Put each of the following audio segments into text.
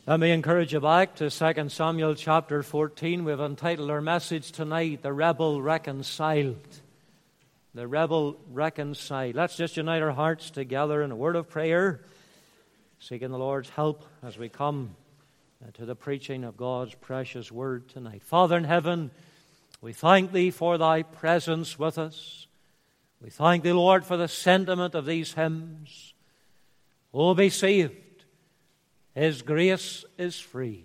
Let me encourage you back to 2 Samuel chapter 14. We've entitled our message tonight, The Rebel Reconciled. The Rebel Reconciled. Let's just unite our hearts together in a word of prayer, seeking the Lord's help as we come to the preaching of God's precious word tonight. Father in heaven, we thank Thee for Thy presence with us. We thank Thee, Lord, for the sentiment of these hymns. Oh, be saved. His grace is free.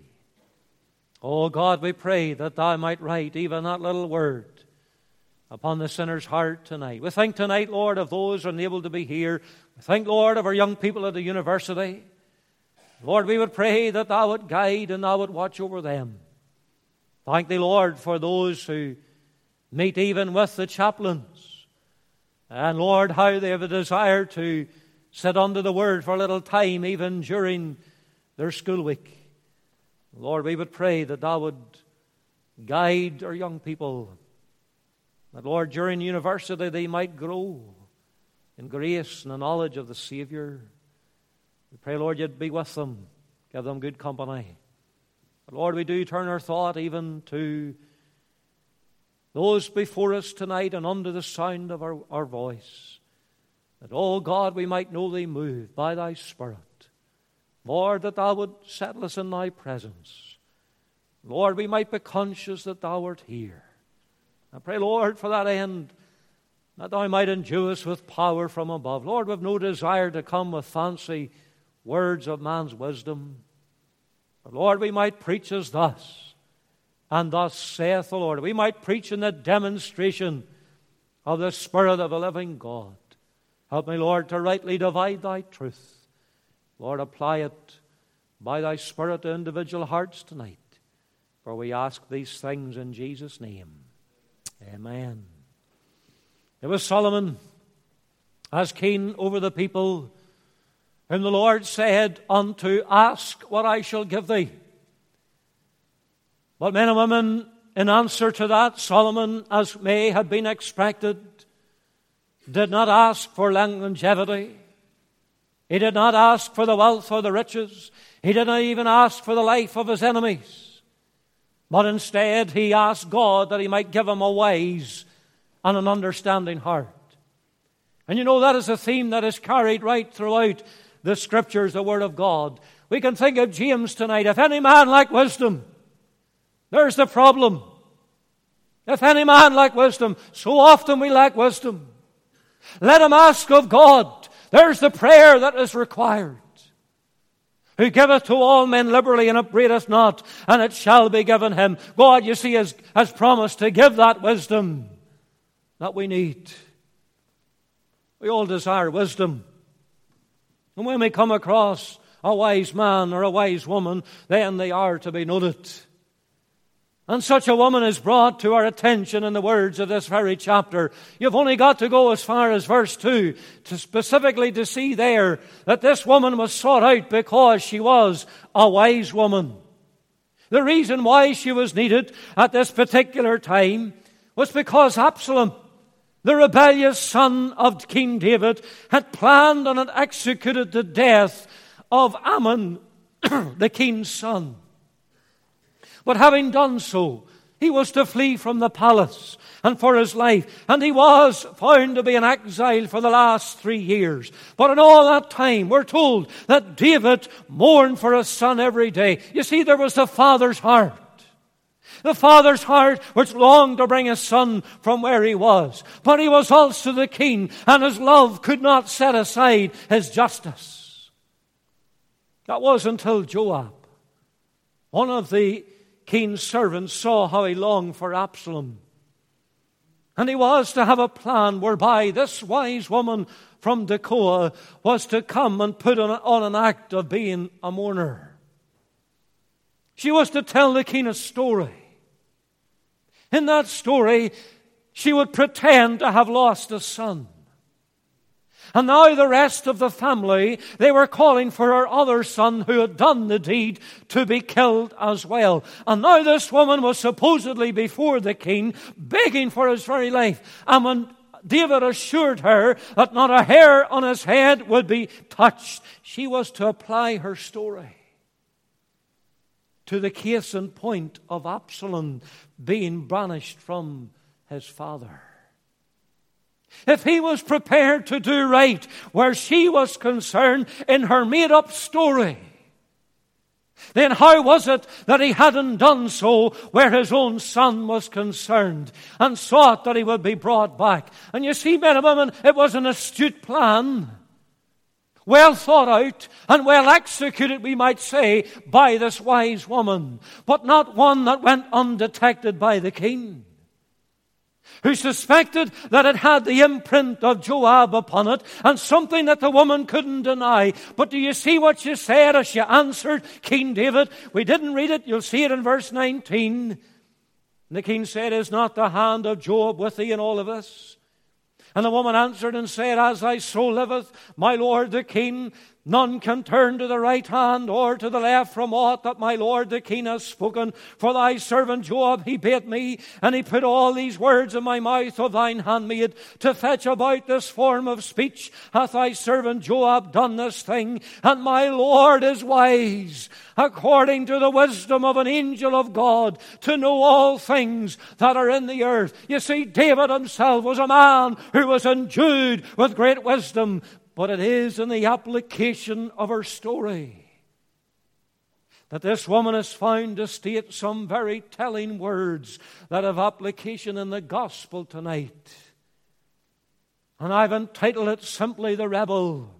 Oh God, we pray that Thou might write even that little word upon the sinner's heart tonight. We think tonight, Lord, of those unable to be here. We think, Lord, of our young people at the university. Lord, we would pray that Thou would guide and Thou would watch over them. Thank Thee, Lord, for those who meet even with the chaplains. And Lord, how they have a desire to sit under the Word for a little time, even during their school week. Lord, we would pray that Thou would guide our young people. That, Lord, during university they might grow in grace and the knowledge of the Savior. We pray, Lord, You'd be with them. Give them good company. But Lord, we do turn our thought even to those before us tonight and under the sound of our voice. That, oh God, we might know Thee moved by Thy Spirit. Lord, that Thou would settle us in Thy presence. Lord, we might be conscious that Thou art here. I pray, Lord, for that end, that Thou might endue us with power from above. Lord, we have no desire to come with fancy words of man's wisdom. But Lord, we might preach as thus, and thus saith the Lord. We might preach in the demonstration of the Spirit of the living God. Help me, Lord, to rightly divide Thy truth. Lord, apply it by Thy Spirit to individual hearts tonight. For we ask these things in Jesus' name. Amen. It was Solomon, as king over the people, whom the Lord said unto, ask what I shall give thee. But men and women, in answer to that, Solomon, as may have been expected, did not ask for longevity. He did not ask for the wealth or the riches. He did not even ask for the life of his enemies. But instead, he asked God that He might give him a wise and an understanding heart. And you know, that is a theme that is carried right throughout the Scriptures, the Word of God. We can think of James tonight. If any man lack wisdom, there's the problem. If any man lack wisdom, so often we lack wisdom. Let him ask of God. There's the prayer that is required. Who giveth to all men liberally and upbraideth not, and it shall be given him. God, you see, has promised to give that wisdom that we need. We all desire wisdom. And when we come across a wise man or a wise woman, then they are to be noted. And such a woman is brought to our attention in the words of this very chapter. You've only got to go as far as verse 2 to specifically to see there that this woman was sought out because she was a wise woman. The reason why she was needed at this particular time was because Absalom, the rebellious son of King David, had planned and had executed the death of Ammon, the king's son. But having done so, he was to flee from the palace and for his life. And he was found to be in exile for the last 3 years. But in all that time, we're told that David mourned for his son every day. You see, there was the father's heart. The father's heart which longed to bring his son from where he was. But he was also the king, and his love could not set aside his justice. That was until Joab, one of the king's servants, saw how he longed for Absalom. And he was to have a plan whereby this wise woman from Tekoa was to come and put on an act of being a mourner. She was to tell the king a story. In that story, she would pretend to have lost a son. And now the rest of the family, they were calling for her other son who had done the deed to be killed as well. And now this woman was supposedly before the king, begging for his very life. And when David assured her that not a hair on his head would be touched, she was to apply her story. to the case in point of Absalom being banished from his father. If he was prepared to do right where she was concerned in her made-up story, then how was it that he hadn't done so where his own son was concerned and sought that he would be brought back? And you see, men and women, it was an astute plan, well thought out and well executed, we might say, by this wise woman, but not one that went undetected by the king, who suspected that it had the imprint of Joab upon it, and something that the woman couldn't deny. But do you see what she said as she answered King David? We didn't read it. You'll see it in verse 19. And the king said, "Is not the hand of Joab with thee in all of this?" And the woman answered and said, "As thy soul liveth, my lord the king, none can turn to the right hand or to the left from aught that my lord the king has spoken. For thy servant Joab, he bade me, and he put all these words in my mouth of thine handmaid, to fetch about this form of speech. Hath thy servant Joab done this thing? And my lord is wise, according to the wisdom of an angel of God, to know all things that are in the earth." You see, David himself was a man who was endued with great wisdom. But it is in the application of her story that this woman is found to state some very telling words that have application in the gospel tonight. And I've entitled it simply, "The Rebel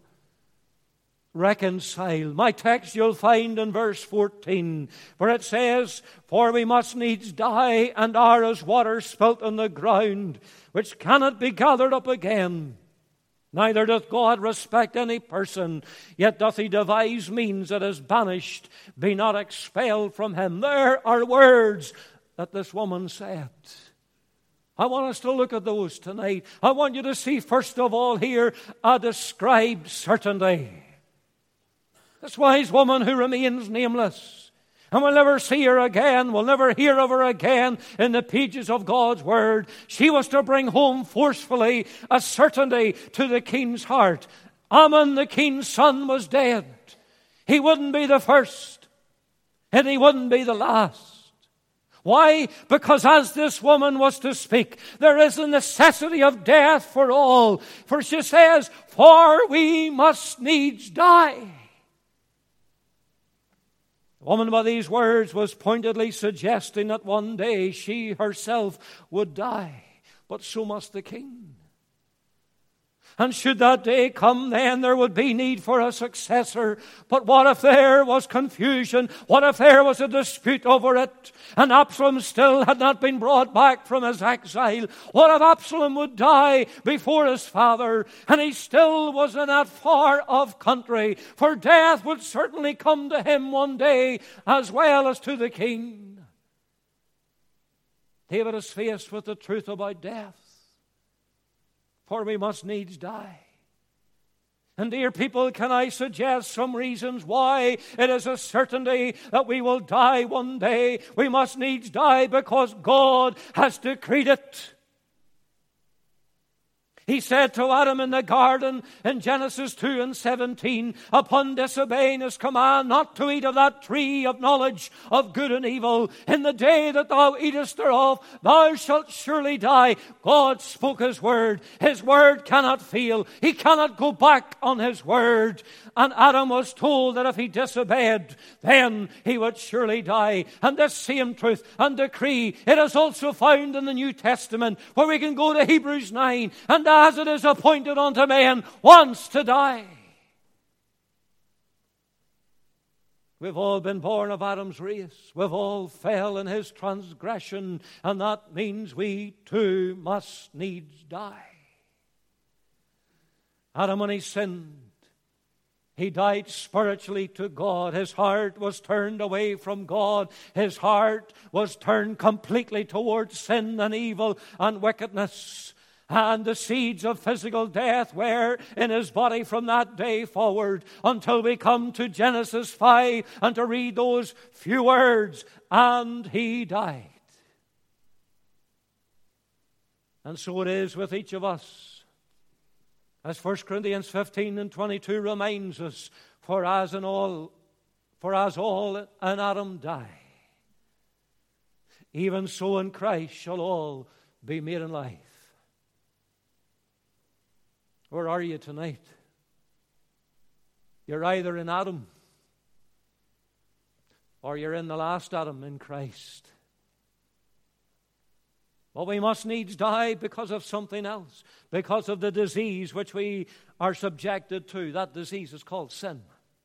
Reconciled." My text you'll find in verse 14, where it says, "For we must needs die, and are as water spilt on the ground, which cannot be gathered up again. Neither doth God respect any person, yet doth he devise means that his banished be not expelled from him." There are words that this woman said. I want us to look at those tonight. I want you to see, first of all, here a described certainty. This wise woman who remains nameless, and we'll never see her again, we'll never hear of her again in the pages of God's Word. She was to bring home forcefully a certainty to the king's heart. Ammon, the king's son, was dead. He wouldn't be the first, and he wouldn't be the last. Why? Because as this woman was to speak, there is a necessity of death for all. For she says, "For we must needs die." The woman by these words was pointedly suggesting that one day she herself would die, but so must the king. And should that day come, then there would be need for a successor. But what if there was confusion? What if there was a dispute over it, and Absalom still had not been brought back from his exile? What if Absalom would die before his father, and he still was in that far-off country? For death would certainly come to him one day, as well as to the king. David is faced with the truth about death. For we must needs die. And dear people, can I suggest some reasons why it is a certainty that we will die one day? We must needs die because God has decreed it. He said to Adam in the garden in Genesis 2:17, upon disobeying his command not to eat of that tree of knowledge of good and evil, in the day that thou eatest thereof, thou shalt surely die. God spoke his word. His word cannot fail. He cannot go back on his word. And Adam was told that if he disobeyed, then he would surely die. And this same truth and decree, it is also found in the New Testament, where we can go to Hebrews 9, and as it is appointed unto man once to die. We've all been born of Adam's race. We've all fell in his transgression, and that means we too must needs die. Adam, when he sinned, he died spiritually to God. His heart was turned away from God. His heart was turned completely towards sin and evil and wickedness. And the seeds of physical death were in his body from that day forward, until we come to Genesis 5 and to read those few words, "And he died." And so it is with each of us. As 1 Corinthians 15:22 reminds us, for as in all For as all in Adam die, even so in Christ shall all be made alive. Where are you tonight? You're either in Adam or you're in the last Adam, in Christ. But we must needs die because of something else, because of the disease which we are subjected to. That disease is called sin.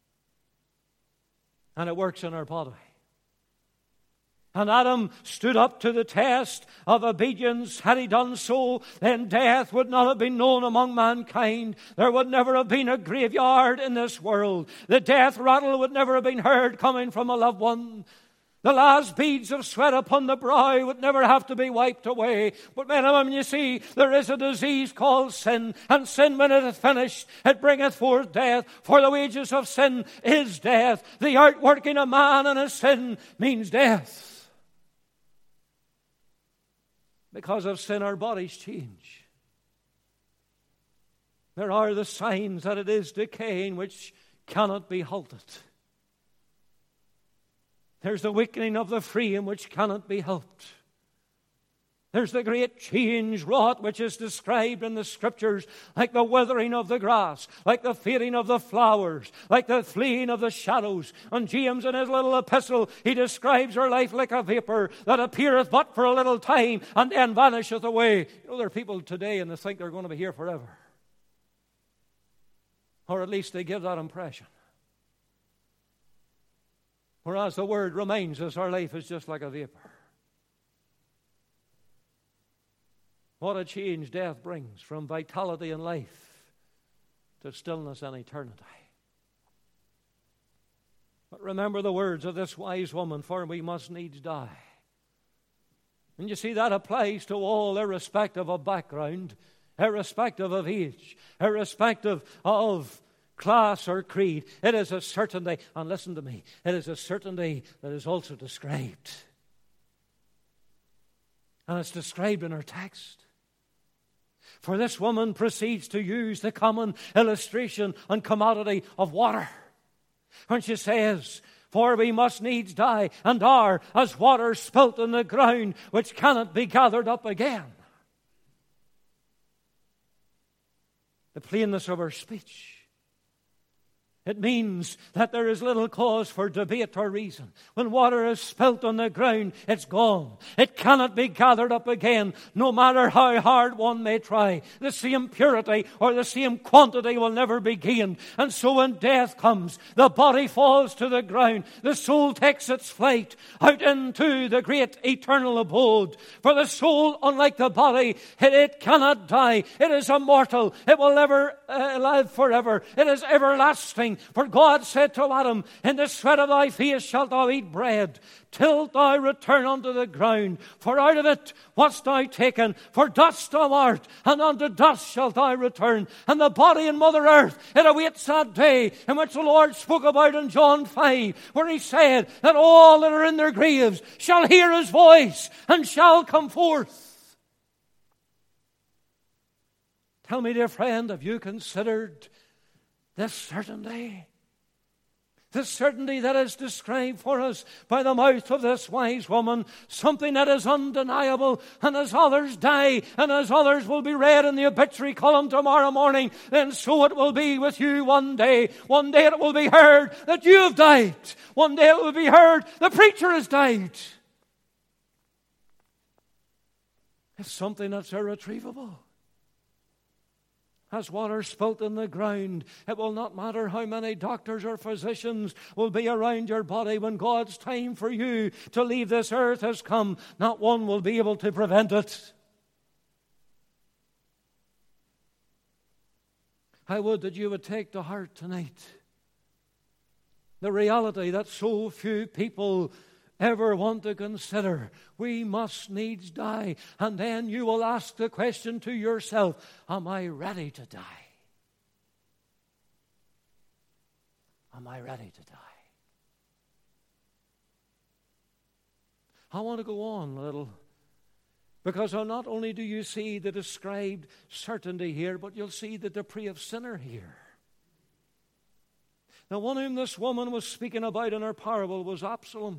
And it works in our body. And Adam stood up to the test of obedience. Had he done so, then death would not have been known among mankind. There would never have been a graveyard in this world. The death rattle would never have been heard coming from a loved one. The last beads of sweat upon the brow would never have to be wiped away. But men and women, you see, there is a disease called sin. And sin, when it is finished, it bringeth forth death. For the wages of sin is death. The outworking of man and his sin means death. Because of sin, our bodies change. There are the signs that it is decaying which cannot be halted. There's the weakening of the frame which cannot be helped. There's the great change wrought which is described in the Scriptures like the withering of the grass, like the fading of the flowers, like the fleeing of the shadows. And James in his little epistle, he describes our life like a vapor that appeareth but for a little time and then vanisheth away. You know, there are people today and they think they're going to be here forever. Or at least they give that impression. Whereas the Word reminds us our life is just like a vapor. What a change death brings from vitality and life to stillness and eternity. But remember the words of this wise woman, for we must needs die. And you see, that applies to all, irrespective of background, irrespective of age, irrespective of class or creed. It is a certainty, and listen to me, it is a certainty that is also described. And it's described in our text. For this woman proceeds to use the common illustration and commodity of water. When she says, for we must needs die, and are as water spilt on the ground, which cannot be gathered up again. The plainness of her speech. It means that there is little cause for debate or reason. When water is spilt on the ground, it's gone. It cannot be gathered up again, no matter how hard one may try. The same purity or the same quantity will never be gained. And so when death comes, the body falls to the ground. The soul takes its flight out into the great eternal abode. For the soul, unlike the body, it cannot die. It is immortal. It will never live forever. It is everlasting. For God said to Adam, in the sweat of thy face shalt thou eat bread, till thou return unto the ground. For out of it wast thou taken, for dust thou art, and unto dust shalt thou return. And the body in Mother Earth, it awaits that day in which the Lord spoke about in John 5, where he said that all that are in their graves shall hear his voice, and shall come forth. Tell me, dear friend, have you considered this certainty? This certainty that is described for us by the mouth of this wise woman, something that is undeniable. And as others die, and as others will be read in the obituary column tomorrow morning, then so it will be with you one day. One day it will be heard that you have died. One day it will be heard the preacher has died. It's something that's irretrievable. As water spilt in the ground, it will not matter how many doctors or physicians will be around your body. When God's time for you to leave this earth has come, not one will be able to prevent it. I would that you would take to heart tonight the reality that so few people ever want to consider. We must needs die. And then you will ask the question to yourself, am I ready to die? Am I ready to die? I want to go on a little, because not only do you see the described certainty here, but you'll see the depraved sinner here. The one whom this woman was speaking about in her parable was Absalom.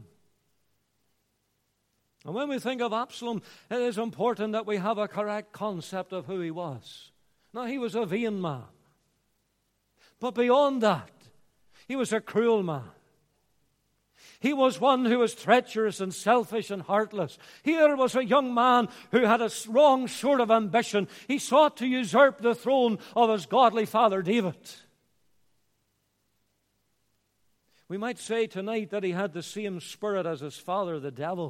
And when we think of Absalom, it is important that we have a correct concept of who he was. Now, he was a vain man. But beyond that, he was a cruel man. He was one who was treacherous and selfish and heartless. Here was a young man who had a wrong sort of ambition. He sought to usurp the throne of his godly father David. We might say tonight that he had the same spirit as his father, the devil.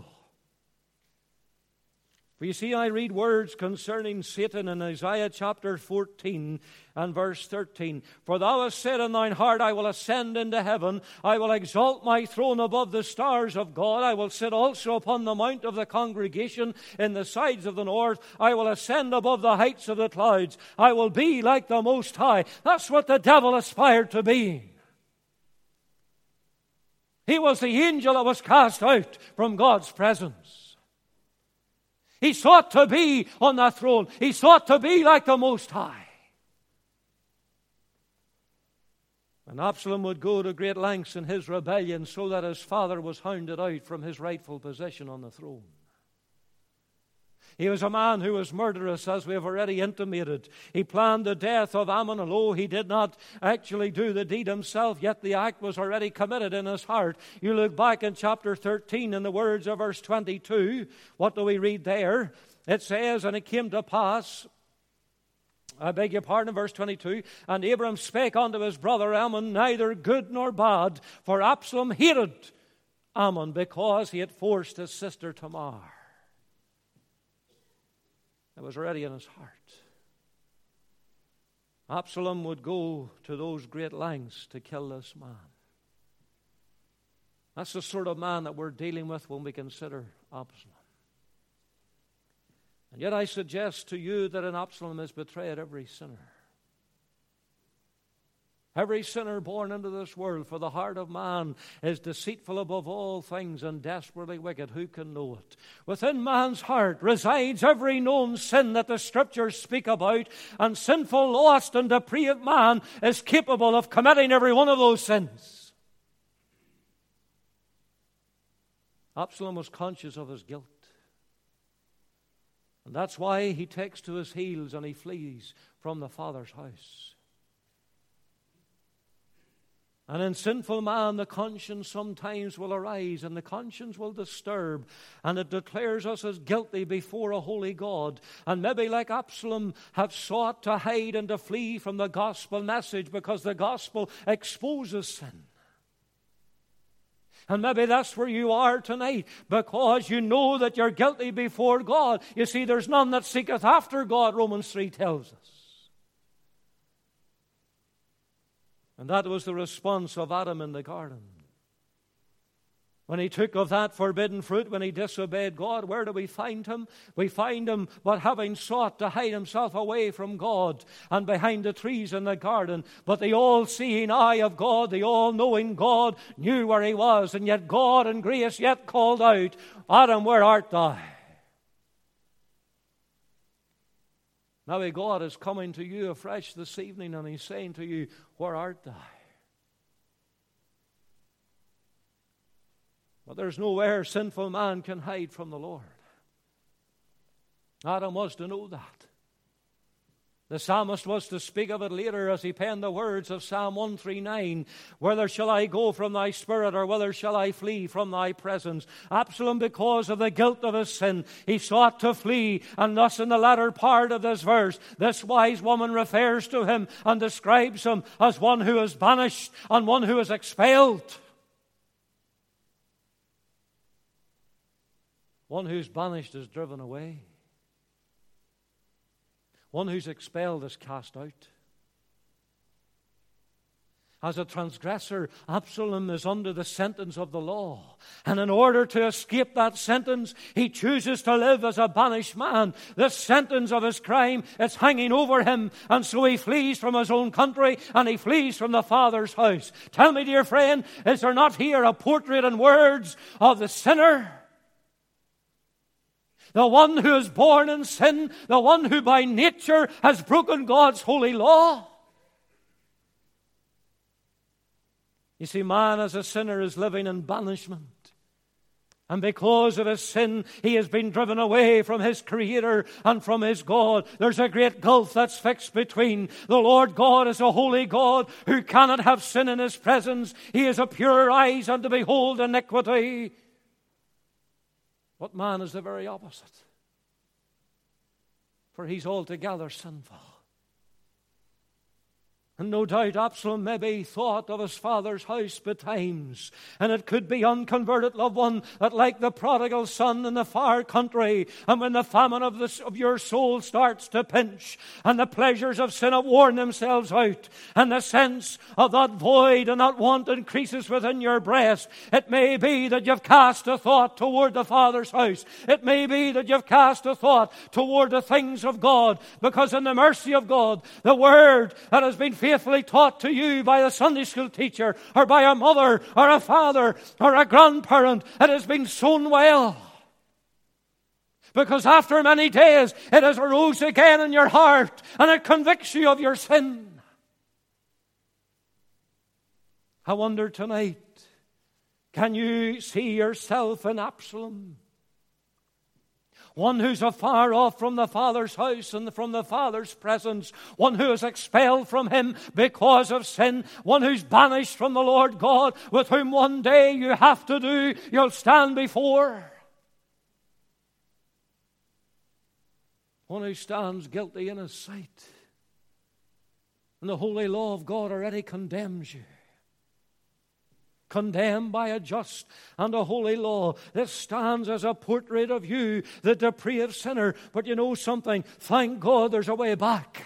For you see, I read words concerning Satan in Isaiah chapter 14 and verse 13. For thou hast said in thine heart, I will ascend into heaven. I will exalt my throne above the stars of God. I will sit also upon the mount of the congregation in the sides of the north. I will ascend above the heights of the clouds. I will be like the Most High. That's what the devil aspired to be. He was the angel that was cast out from God's presence. He sought to be on that throne. He sought to be like the Most High. And Absalom would go to great lengths in his rebellion so that his father was hounded out from his rightful position on the throne. He was a man who was murderous, as we have already intimated. He planned the death of Ammon, although he did not actually do the deed himself, yet the act was already committed in his heart. You look back in chapter 13 in the words of verse 22. What do we read there? It says, and it came to pass, I beg your pardon, verse 22, and Abram spake unto his brother Ammon, neither good nor bad, for Absalom hated Ammon because he had forced his sister Tamar. It was already in his heart. Absalom would go to those great lengths to kill this man. That's the sort of man that we're dealing with when we consider Absalom. And yet I suggest to you that in Absalom is betrayed every sinner. Every sinner born into this world, for the heart of man is deceitful above all things and desperately wicked. Who can know it? Within man's heart resides every known sin that the Scriptures speak about, and sinful, lost, and depraved man is capable of committing every one of those sins. Absalom was conscious of his guilt. And that's why he takes to his heels and he flees from the father's house. And in sinful man, the conscience sometimes will arise, and the conscience will disturb, and it declares us as guilty before a holy God. And maybe like Absalom have sought to hide and to flee from the gospel message because the gospel exposes sin. And maybe that's where you are tonight, because you know that you're guilty before God. You see, there's none that seeketh after God, Romans 3 tells us. And that was the response of Adam in the garden. When he took of that forbidden fruit, when he disobeyed God, where do we find him? We find him but having sought to hide himself away from God and behind the trees in the garden. But the all-seeing eye of God, the all-knowing God, knew where he was. And yet God in grace yet called out, Adam, where art thou? Now God is coming to you afresh this evening, and he's saying to you, where art thou? But there's nowhere sinful man can hide from the Lord. Adam was to know that. The psalmist was to speak of it later as he penned the words of Psalm 139, whither shall I go from thy spirit, or whither shall I flee from thy presence? Absalom, because of the guilt of his sin, he sought to flee, and thus in the latter part of this verse, this wise woman refers to him and describes him as one who is banished and one who is expelled. One who's banished is driven away. One who's expelled is cast out. As a transgressor, Absalom is under the sentence of the law. And in order to escape that sentence, he chooses to live as a banished man. The sentence of his crime is hanging over him. And so he flees from his own country and he flees from the Father's house. Tell me, dear friend, is there not here a portrait in words of the sinner? The one who is born in sin, the one who by nature has broken God's holy law. You see, man as a sinner is living in banishment. And because of his sin, he has been driven away from his Creator and from his God. There's a great gulf that's fixed between. The Lord God is a holy God who cannot have sin in his presence. He has a pure eyes and to behold iniquity. But man is the very opposite. For he's altogether sinful. And no doubt Absalom maybe thought of his father's house betimes. And it could be, unconverted loved one, that like the prodigal son in the far country, and when the famine of your soul starts to pinch, and the pleasures of sin have worn themselves out, and the sense of that void and that want increases within your breast, it may be that you've cast a thought toward the Father's house. It may be that you've cast a thought toward the things of God, because in the mercy of God, the Word that has been faithfully taught to you by a Sunday school teacher or by a mother or a father or a grandparent, it has been sown well. Because after many days it has arose again in your heart and it convicts you of your sin. I wonder tonight, can you see yourself in Absalom? One who's afar off from the Father's house and from the Father's presence. One who is expelled from Him because of sin. One who's banished from the Lord God, with whom one day you have to do, you'll stand before. One who stands guilty in His sight. And the holy law of God already condemns you. Condemned by a just and a holy law. This stands as a portrait of you, the depraved sinner. But you know something? Thank God there's a way back.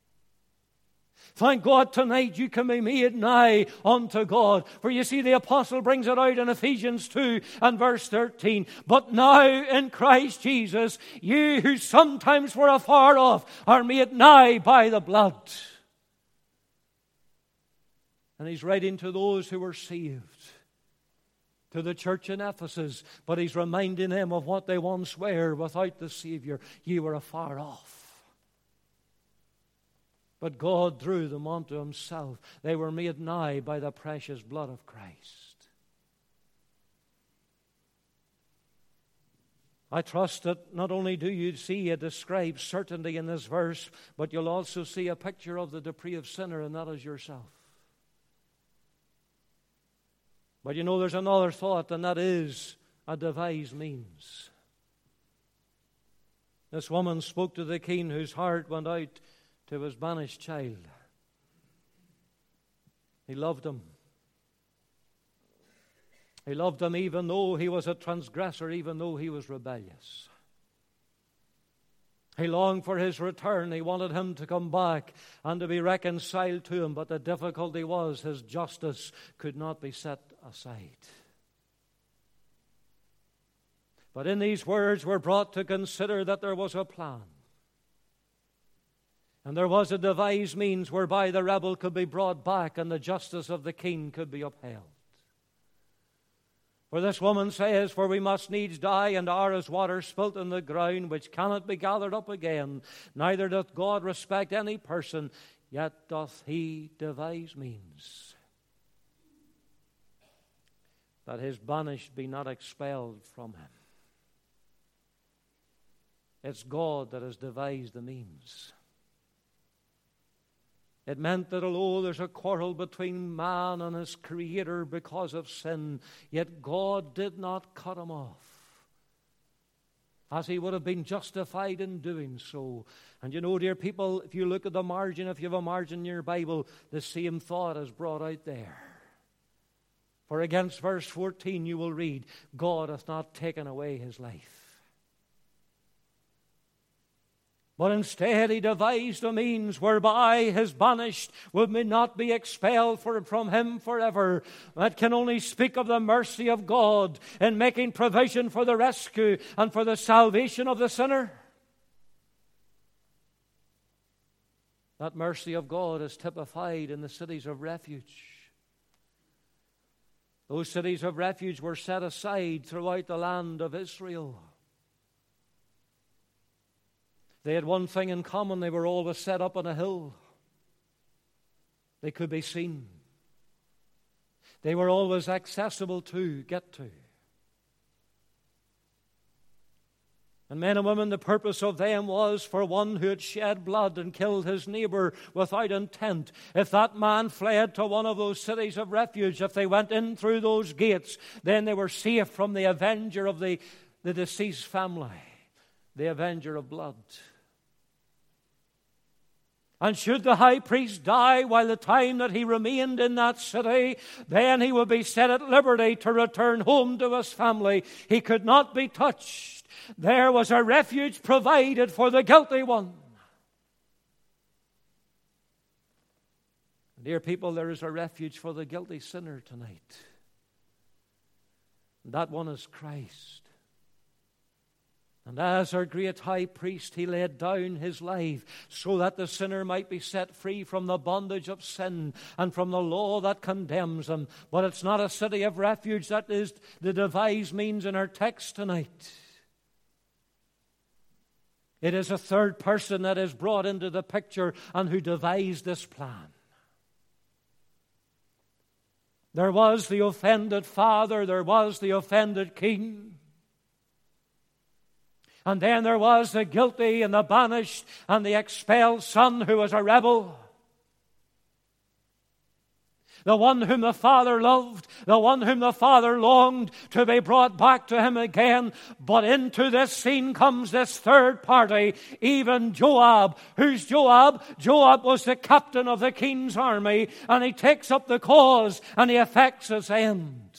Thank God tonight you can be made nigh unto God. For you see, the apostle brings it out in Ephesians 2 and verse 13. But now in Christ Jesus, you who sometimes were afar off are made nigh by the blood. And he's writing to those who were saved, to the church in Ephesus, but he's reminding them of what they once were without the Savior. You were afar off. But God drew them unto Himself. They were made nigh by the precious blood of Christ. I trust that not only do you see a described certainty in this verse, but you'll also see a picture of the depraved sinner, and that is yourself. But you know, there's another thought, and that is a devised means. This woman spoke to the king, whose heart went out to his banished child. He loved him. He loved him even though he was a transgressor, even though he was rebellious. He longed for his return. He wanted him to come back and to be reconciled to him. But the difficulty was his justice could not be set aside. But in these words we're brought to consider that there was a plan. And there was a devised means whereby the rebel could be brought back and the justice of the king could be upheld. For this woman says, for we must needs die, and are as water spilt in the ground, which cannot be gathered up again. Neither doth God respect any person, yet doth He devise means that his banished be not expelled from him. It's God that has devised the means. It meant that although there's a quarrel between man and his Creator because of sin, yet God did not cut him off, as he would have been justified in doing so. And you know, dear people, if you look at the margin, if you have a margin in your Bible, the same thought is brought out there. For against verse 14 you will read, God hath not taken away his life. But instead He devised a means whereby his banished would not be expelled from him forever. That can only speak of the mercy of God in making provision for the rescue and for the salvation of the sinner. That mercy of God is typified in the cities of refuge. Those cities of refuge were set aside throughout the land of Israel. They had one thing in common. They were always set up on a hill. They could be seen. They were always accessible to, get to. And men and women, the purpose of them was for one who had shed blood and killed his neighbor without intent. If that man fled to one of those cities of refuge, if they went in through those gates, then they were safe from the avenger of the deceased family, the avenger of blood. And should the high priest die while the time that he remained in that city, then he would be set at liberty to return home to his family. He could not be touched. There was a refuge provided for the guilty one. Dear people, there is a refuge for the guilty sinner tonight. And that one is Christ. And as our great high priest, he laid down his life so that the sinner might be set free from the bondage of sin and from the law that condemns him. But it's not a city of refuge that is the devised means in our text tonight. It is a third person that is brought into the picture and who devised this plan. There was the offended father, there was the offended king. And then there was the guilty and the banished and the expelled son who was a rebel. The one whom the Father loved, the one whom the Father longed to be brought back to him again. But into this scene comes this third party, even Joab. Who's Joab? Joab was the captain of the king's army, and he takes up the cause and he effects his end.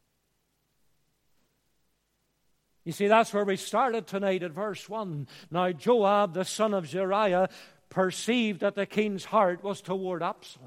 You see, that's where we started tonight at verse 1. Now Joab, the son of Zeruiah, perceived that the king's heart was toward Absalom.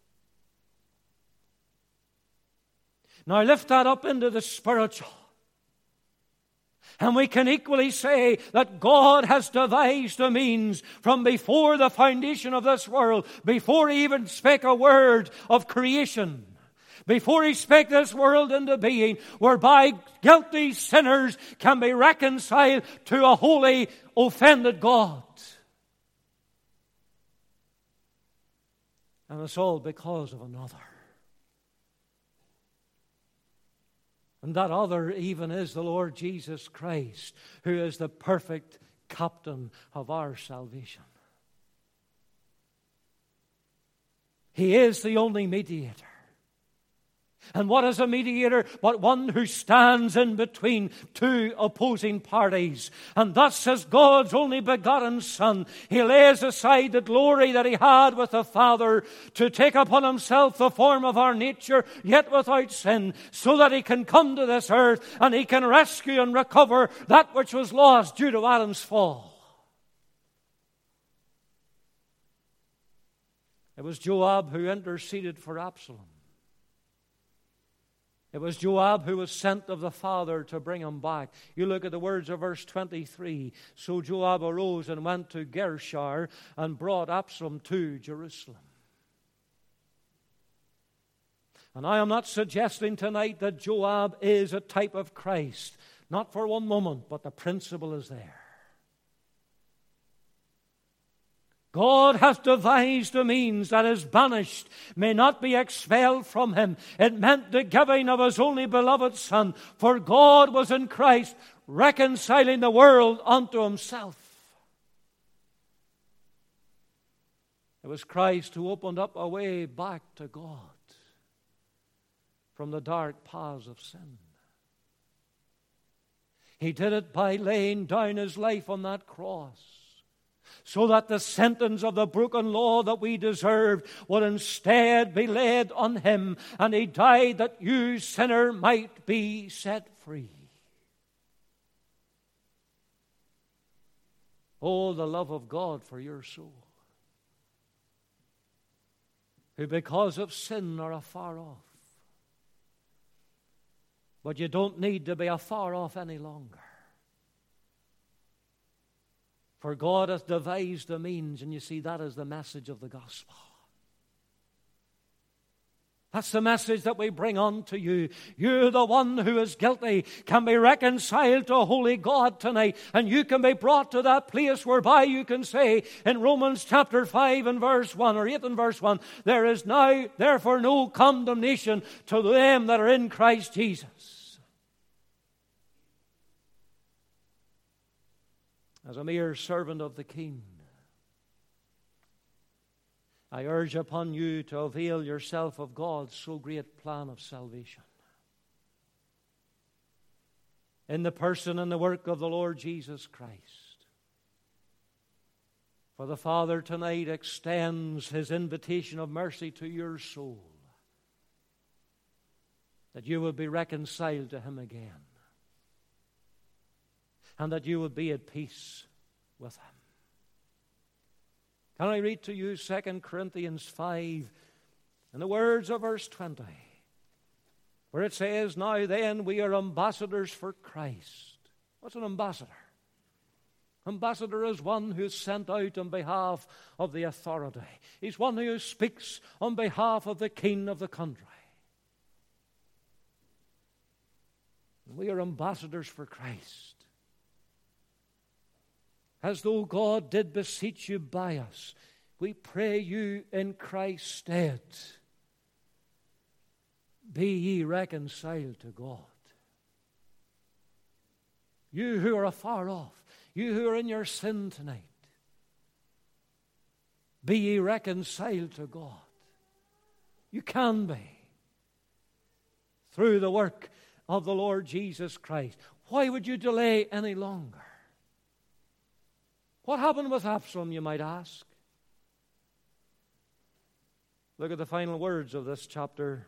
Now lift that up into the spiritual. And we can equally say that God has devised a means from before the foundation of this world, before He even spake a word of creation, before He spake this world into being, whereby guilty sinners can be reconciled to a holy, offended God. And it's all because of another. And that other even is the Lord Jesus Christ, who is the perfect captain of our salvation. He is the only mediator. And what is a mediator but one who stands in between two opposing parties? And thus as God's only begotten Son, He lays aside the glory that He had with the Father to take upon Himself the form of our nature, yet without sin, so that He can come to this earth and He can rescue and recover that which was lost due to Adam's fall. It was Joab who interceded for Absalom. It was Joab who was sent of the Father to bring him back. You look at the words of verse 23. So Joab arose and went to Geshur and brought Absalom to Jerusalem. And I am not suggesting tonight that Joab is a type of Christ. Not for one moment, but the principle is there. God hath devised a means that his banished may not be expelled from him. It meant the giving of his only beloved Son. For God was in Christ reconciling the world unto himself. It was Christ who opened up a way back to God from the dark paths of sin. He did it by laying down his life on that cross, so that the sentence of the broken law that we deserved would instead be laid on him. And he died that you, sinner, might be set free. Oh, the love of God for your soul, who because of sin are afar off. But you don't need to be afar off any longer. For God hath devised a means, and you see, that is the message of the gospel. That's the message that we bring on to you. You, the one who is guilty, can be reconciled to a holy God tonight. And you can be brought to that place whereby you can say in Romans chapter 5 and verse 1, or 8 and verse 1, there is now therefore no condemnation to them that are in Christ Jesus. As a mere servant of the King, I urge upon you to avail yourself of God's so great plan of salvation. In the person and the work of the Lord Jesus Christ. For the Father tonight extends His invitation of mercy to your soul, that you will be reconciled to Him again, and that you will be at peace with Him. Can I read to you 2 Corinthians 5 in the words of verse 20, where it says, now then we are ambassadors for Christ. What's an ambassador? Ambassador is one who is sent out on behalf of the authority. He's one who speaks on behalf of the king of the country. We are ambassadors for Christ. As though God did beseech you by us, we pray you in Christ's stead, be ye reconciled to God. You who are afar off, you who are in your sin tonight, be ye reconciled to God. You can be, through the work of the Lord Jesus Christ. Why would you delay any longer? What happened with Absalom, you might ask? Look at the final words of this chapter.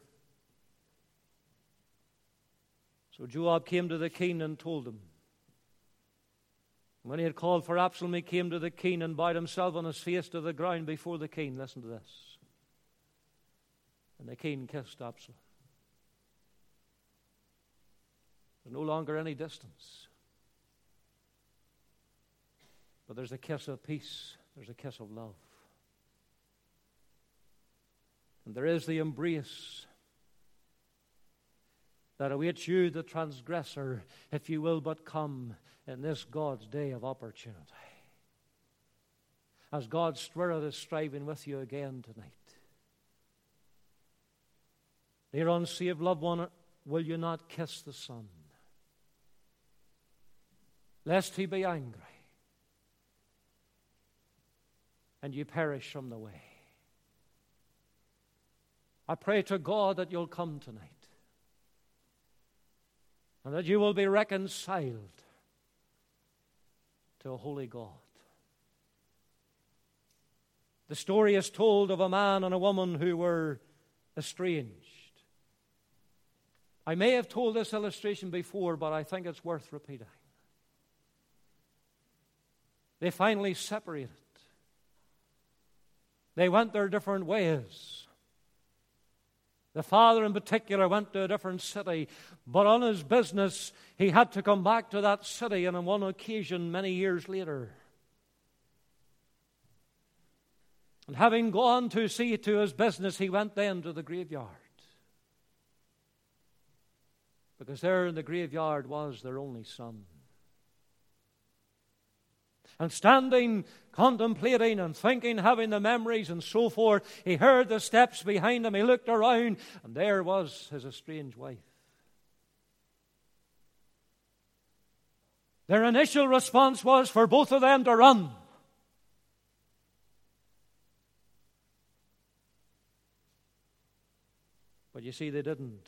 So Joab came to the king and told him. When he had called for Absalom, he came to the king and bowed himself on his face to the ground before the king. Listen to this. And the king kissed Absalom. There's no longer any distance. But there's a kiss of peace. There's a kiss of love. And there is the embrace that awaits you, the transgressor, if you will but come in this God's day of opportunity. As God's Spirit is striving with you again tonight. Dear unsaved loved one, will you not kiss the Son? Lest He be angry and you perish from the way. I pray to God that you'll come tonight and that you will be reconciled to a holy God. The story is told of a man and a woman who were estranged. I may have told this illustration before, but I think it's worth repeating. They finally separated. They went their different ways. The father in particular went to a different city, but on his business he had to come back to that city, and on one occasion many years later. And having gone to see to his business, he went then to the graveyard. Because there in the graveyard was their only son. And standing, contemplating and thinking, having the memories and so forth, he heard the steps behind him. He looked around, and there was his estranged wife. Their initial response was for both of them to run. But you see, they didn't.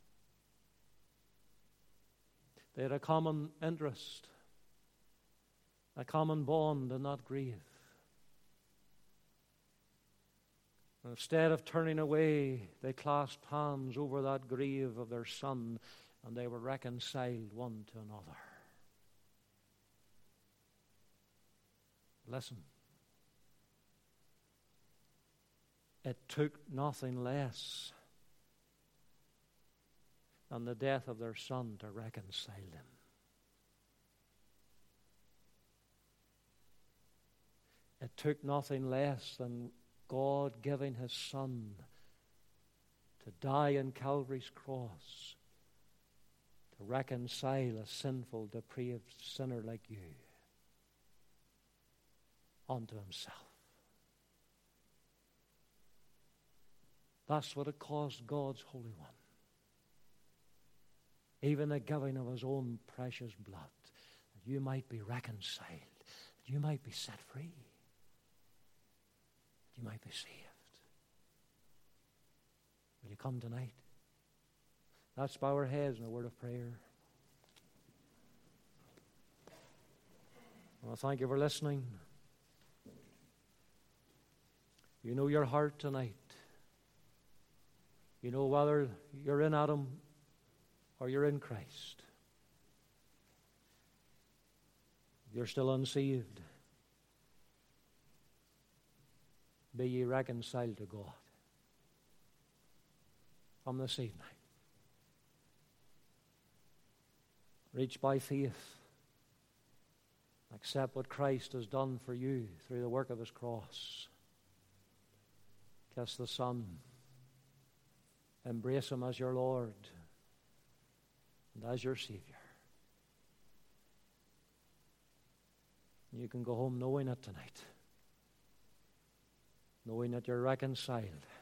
They had a common interest, a common bond in that grave. And instead of turning away, they clasped hands over that grave of their son, and they were reconciled one to another. Listen. It took nothing less than the death of their son to reconcile them. It took nothing less than God giving His Son to die on Calvary's cross, to reconcile a sinful, depraved sinner like you unto himself. That's what it cost God's Holy One. Even the giving of his own precious blood, that you might be reconciled, that you might be set free, that you might be saved. Will you come tonight? Let's bow our heads in a word of prayer. Well, thank you for listening. You know your heart tonight. You know whether you're in Adam or you're in Christ. You're still unsaved. Be ye reconciled to God from this evening. Reach by faith. Accept what Christ has done for you through the work of his cross. Kiss the Son. Embrace him as your Lord and as your Savior. You can go home knowing it tonight, knowing that you're reconciled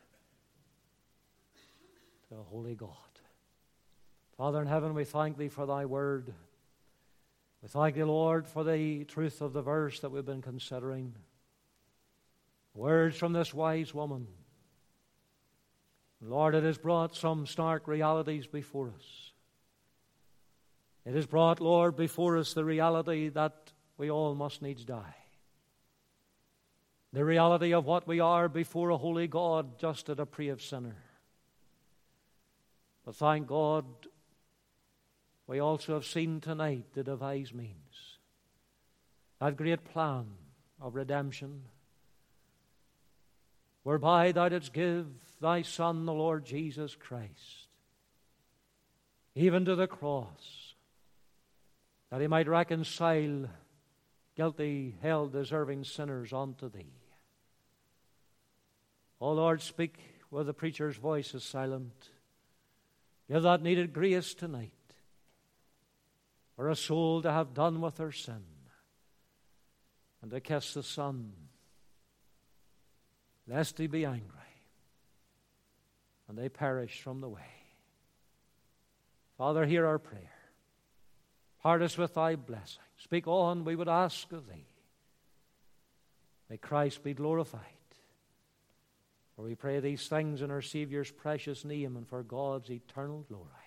to a holy God. Father in heaven, we thank thee for thy word. We thank thee, Lord, for the truth of the verse that we've been considering. Words from this wise woman. Lord, it has brought some stark realities before us. It has brought, Lord, before us the reality that we all must needs die. The reality of what we are before a holy God, just a depraved sinner. But thank God, we also have seen tonight the devised means, that great plan of redemption, whereby thou didst give thy Son, the Lord Jesus Christ, even to the cross, that he might reconcile guilty, hell-deserving sinners unto thee. O Lord, speak where the preacher's voice is silent. Give that needed grace tonight for a soul to have done with her sin and to kiss the Son, lest he be angry and they perish from the way. Father, hear our prayer. Part us with thy blessing. Speak on, we would ask of thee. May Christ be glorified. For we pray these things in our Savior's precious name and for God's eternal glory.